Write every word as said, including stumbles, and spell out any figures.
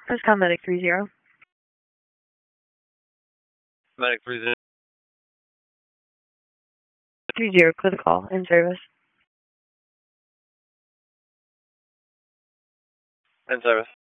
First call medic three zero. Medic three zero. Three zero, clear the call, in service. In service.